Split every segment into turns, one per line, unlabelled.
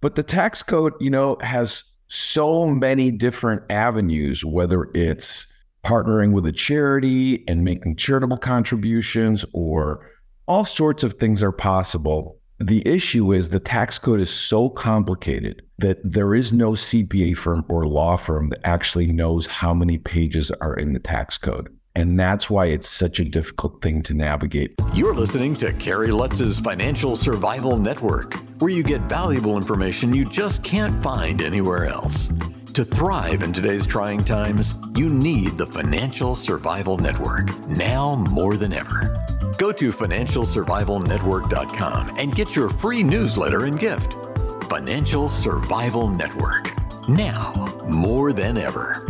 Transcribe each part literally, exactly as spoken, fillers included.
But the tax code, you know, has so many different avenues, whether it's partnering with a charity and making charitable contributions, or all sorts of things are possible. The issue is the tax code is so complicated that there is no C P A firm or law firm that actually knows how many pages are in the tax code. And that's why it's such a difficult thing to navigate.
You're listening to Kerry Lutz's Financial Survival Network, where you get valuable information you just can't find anywhere else. To thrive in today's trying times, you need the Financial Survival Network, now more than ever. Go to financial survival network dot com and get your free newsletter and gift. Financial Survival Network, now more than ever.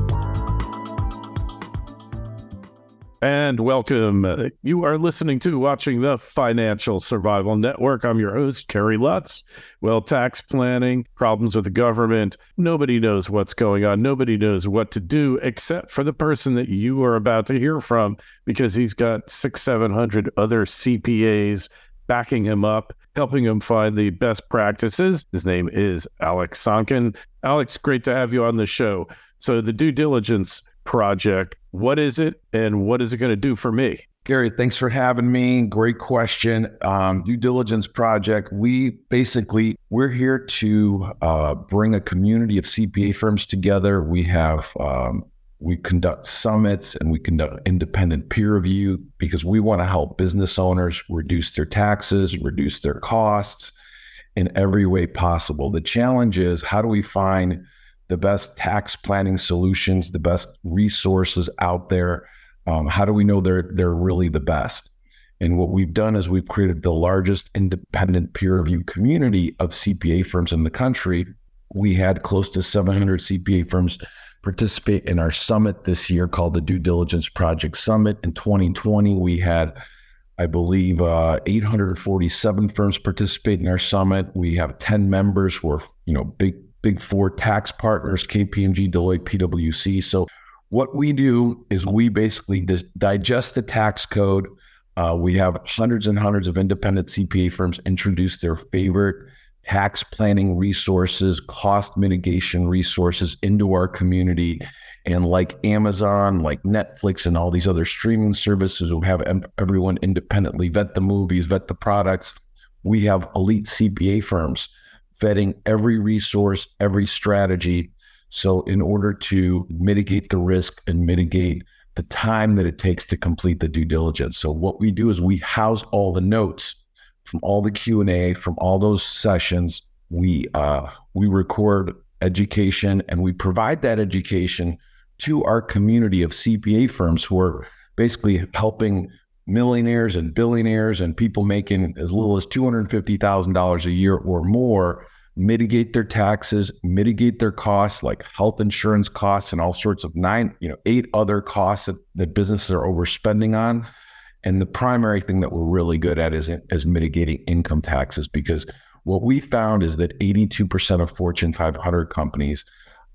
And welcome. Uh, You are listening to watching the Financial Survival Network. I'm your host, Kerry Lutz. Well, tax planning, problems with the government, nobody knows what's going on. Nobody knows what to do except for the person that you are about to hear from, because he's got six, seven hundred other C P As backing him up, helping him find the best practices. His name is Alex Sonkin. Alex, great to have you on the show. So the due diligence project, what is it and what is it going to do for me?
Gary, thanks for having me. Great question. Um, due diligence project. We basically, we're here to uh, bring a community of C P A firms together. We have, um, we conduct summits and we conduct independent peer review because we want to help business owners reduce their taxes, reduce their costs in every way possible. The challenge is, how do we find the best tax planning solutions, the best resources out there? Um, how do we know they're they're really the best? And what we've done is we've created the largest independent peer review community of C P A firms in the country. We had close to seven hundred C P A firms participate in our summit this year called the Due Diligence Project Summit. In twenty twenty, we had, I believe, uh, eight hundred forty-seven firms participate in our summit. We have ten members who are, you know, big Big Four tax partners, K P M G, Deloitte, P W C. So what we do is we basically dis- digest the tax code. Uh, we have hundreds and hundreds of independent C P A firms introduce their favorite tax planning resources, cost mitigation resources into our community. And like Amazon, like Netflix, and all these other streaming services who have em- everyone independently vet the movies, vet the products, we have elite C P A firms vetting every resource, every strategy. So in order to mitigate the risk and mitigate the time that it takes to complete the due diligence. So what we do is we house all the notes from all the Q and A, from all those sessions. We uh, we record education and we provide that education to our community of C P A firms who are basically helping millionaires and billionaires and people making as little as two hundred fifty thousand dollars a year or more mitigate their taxes, mitigate their costs like health insurance costs and all sorts of nine, you know, eight other costs that, that businesses are overspending on. And the primary thing that we're really good at is, is mitigating income taxes, because what we found is that eighty-two percent of Fortune five hundred companies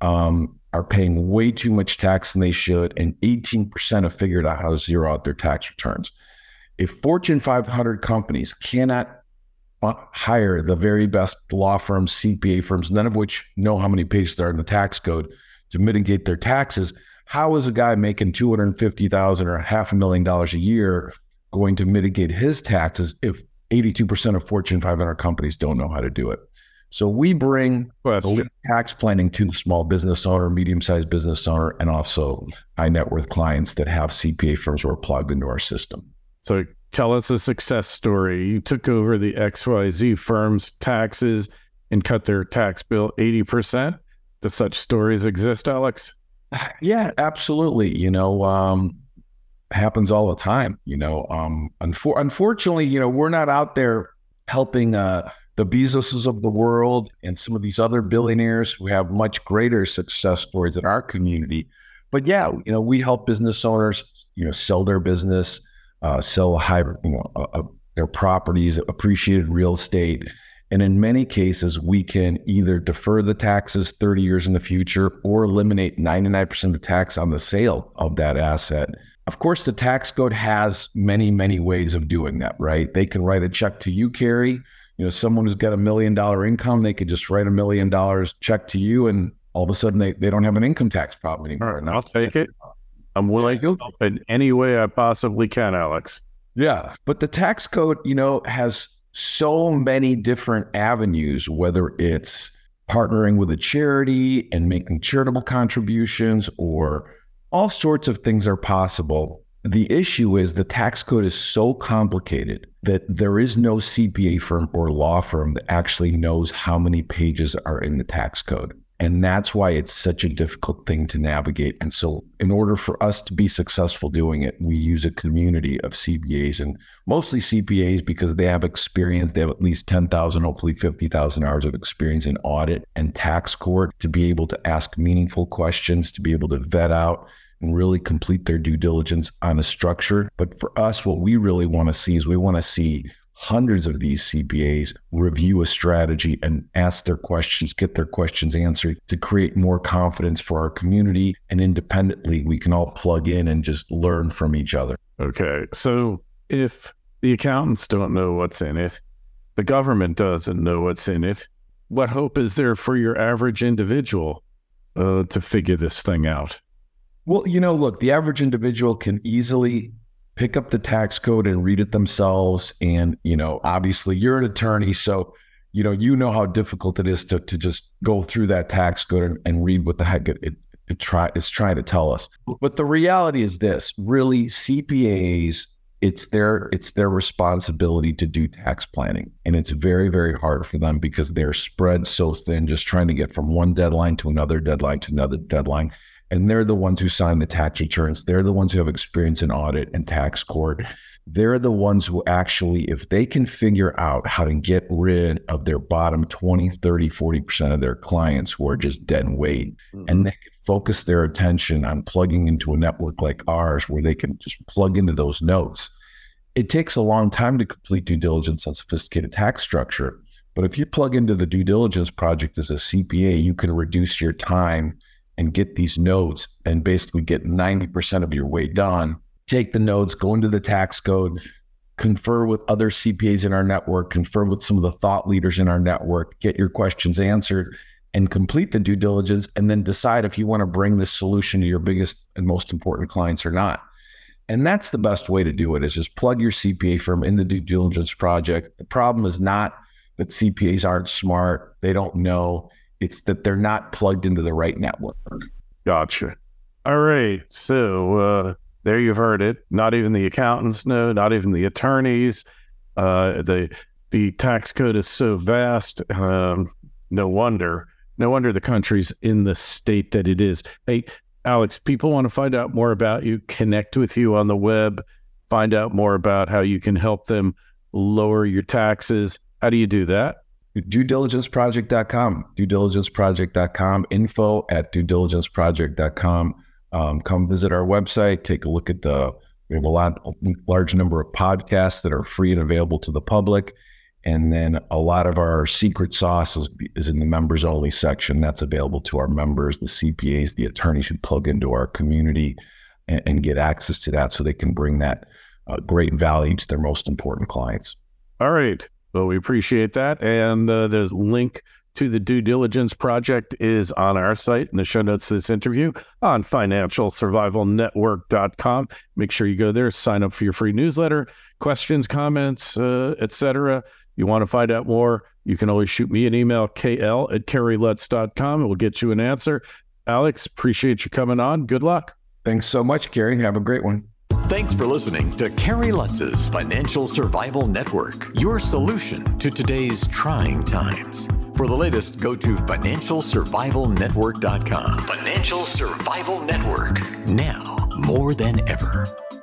um, are paying way too much tax than they should, and eighteen percent have figured out how to zero out their tax returns. If Fortune five hundred companies cannot hire the very best law firms, C P A firms, none of which know how many pages there are in the tax code to mitigate their taxes, how is a guy making two hundred fifty thousand dollars or half a million dollars a year going to mitigate his taxes if eighty-two percent of Fortune five hundred companies don't know how to do it? So we bring tax planning to the small business owner, medium-sized business owner, and also high net worth clients that have C P A firms who are plugged into our system.
So tell us a success story. You took over the X Y Z firm's taxes and cut their tax bill eighty percent. Do such stories exist, Alex?
Yeah, absolutely. You know, um, happens all the time. You know, um, unfor- unfortunately, you know, we're not out there helping uh, the Bezoses of the world and some of these other billionaires who have much greater success stories in our community. But yeah, you know, we help business owners, you know, sell their business, uh, sell high, you know, uh, uh, their properties, appreciated real estate. And in many cases, we can either defer the taxes thirty years in the future or eliminate ninety-nine percent of the tax on the sale of that asset. Of course, the tax code has many, many ways of doing that, right? They can write a check to you, Kerry. You know, someone who's got a million dollar income, they could just write a million dollars check to you, and all of a sudden they, they don't have an income tax problem anymore.
All right, I'll take it. I'm willing to help in any way I possibly can, Alex.
Yeah, but the tax code, you know, has so many different avenues, whether it's partnering with a charity and making charitable contributions, or all sorts of things are possible. The issue is the tax code is so complicated that there is no C P A firm or law firm that actually knows how many pages are in the tax code. And that's why it's such a difficult thing to navigate. And so in order for us to be successful doing it, we use a community of C P As, and mostly C P As because they have experience. They have at least ten thousand, hopefully fifty thousand hours of experience in audit and tax court to be able to ask meaningful questions, to be able to vet out and really complete their due diligence on a structure. But for us, what we really want to see is we want to see hundreds of these C P As review a strategy and ask their questions, get their questions answered to create more confidence for our community. And independently, we can all plug in and just learn from each other.
Okay. So if the accountants don't know what's in it, the government doesn't know what's in it, what hope is there for your average individual uh, to figure this thing out?
Well, you know, look, the average individual can easily pick up the tax code and read it themselves. And, you know, obviously you're an attorney, so, you know, you know how difficult it is to to just go through that tax code and, and read what the heck it, it, it try, it's trying to tell us. But the reality is this, really, C P As, it's their, it's their responsibility to do tax planning. And it's very, very hard for them because they're spread so thin, just trying to get from one deadline to another deadline to another deadline. And they're the ones who sign the tax returns. They're the ones who have experience in audit and tax court. They're the ones who actually, if they can figure out how to get rid of their bottom twenty, thirty, forty percent of their clients who are just dead weight, mm-hmm. and they can focus their attention on plugging into a network like ours where they can just plug into those notes. It takes a long time to complete due diligence on sophisticated tax structure. But if you plug into the due diligence project as a C P A, you can reduce your time and get these notes and basically get ninety percent of your way done. Take the notes, go into the tax code, confer with other C P As in our network, confer with some of the thought leaders in our network, get your questions answered, and complete the due diligence, and then decide if you want to bring this solution to your biggest and most important clients or not. And that's the best way to do it, is just plug your C P A firm in the due diligence project. The problem is not that C P As aren't smart, they don't know. It's that they're not plugged into the right network.
Gotcha. All right. So uh, there you've heard it. Not even the accountants know, not even the attorneys. Uh, the the tax code is so vast. Um, no wonder. No wonder the country's in the state that it is. Hey, Alex, people want to find out more about you, connect with you on the web, find out more about how you can help them lower your taxes. How do you do that?
due diligence project dot com, due diligence project dot com, info at due diligence project dot com. Um, come visit our website, take a look at the, we have a lot, a large number of podcasts that are free and available to the public. And then a lot of our secret sauce is, is in the members only section. That's available to our members, the C P As, the attorneys who plug into our community and, and get access to that so they can bring that uh, great value to their most important clients.
All right. Well, we appreciate that. And uh, there's a link to the due diligence project is on our site in the show notes to this interview on financial survival network dot com. Make sure you go there, sign up for your free newsletter, questions, comments, uh, et cetera. You want to find out more, you can always shoot me an email, k l at kerry lutz dot com. It will get you an answer. Alex, appreciate you coming on. Good luck.
Thanks so much, Kerry. Have a great one.
Thanks for listening to Kerry Lutz's Financial Survival Network, your solution to today's trying times. For the latest, go to financial survival network dot com. Financial Survival Network, now more than ever.